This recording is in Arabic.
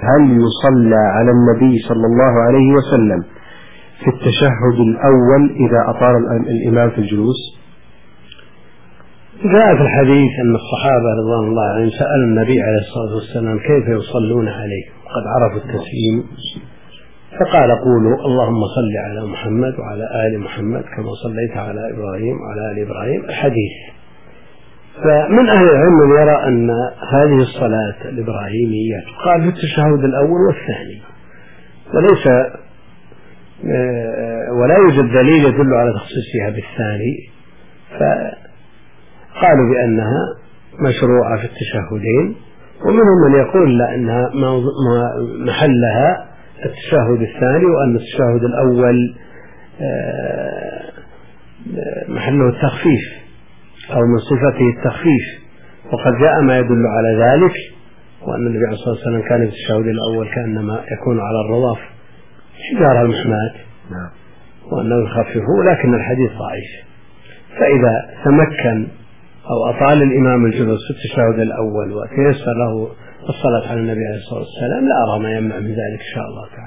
هل يصلى على النبي صلى الله عليه وسلم في التشهد الأول إذا أطال الإمام في الجلوس؟ جاء في الحديث أن الصحابة رضوان الله عليهم سألوا النبي عليه الصلاة والسلام كيف يصلون عليه قد عرفوا التسليم، فقال قولوا اللهم صل على محمد وعلى آل محمد كما صليت على إبراهيم وعلى آل إبراهيم الحديث. فمن أهل العلم من يرى أن هذه الصلاة الإبراهيمية قال في التشهد الأول والثاني، ولا يوجد دليل يدل على تخصيصها بالثاني، فقالوا بأنها مشروعة في التشهدين. ومنهم من يقول لا، أنها محلها التشهد الثاني، وأن التشهد الأول محله التخفيف أو من صفته التخفيف، وقد جاء ما يدل على ذلك، وأن النبي عليه الصلاة والسلام كان في التشهد الأول كأنما يكون على الرضاف حجارة المحماة وأنه يخففه، لكن الحديث ضعيف. فإذا تمكن أو أطال الإمام الجلوس في التشهد الأول وتيسر له الصلاة على النبي عليه الصلاة والسلام لا أرى ما يمنع من ذلك إن شاء الله تعالى.